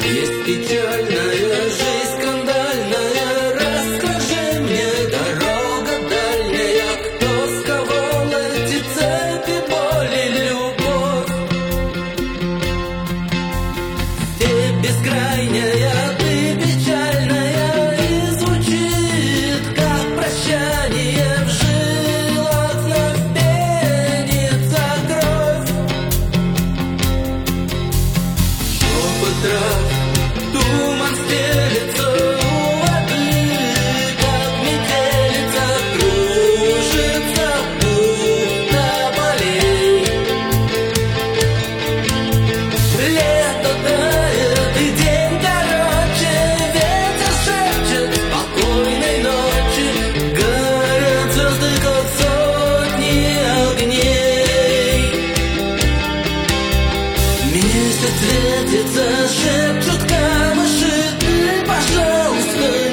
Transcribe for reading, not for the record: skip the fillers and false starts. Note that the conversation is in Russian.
Есть печальная жизнь, скандальная. Расскажи мне, дорога дальняя, кто сковал эти цепи боли, любовь? Степь бескрайняя, ты печальная, и звучит, как прощание. В жилах вновь пенится кровь. Шепот трав, туман стелется у воды, как метелица кружится будто полей. Лето тает, и день короче, ветер шепчет спокойной ночи. Горят звезды, как сотни огней. Месяц светится, шепчут камыши, ты, пожалуйста,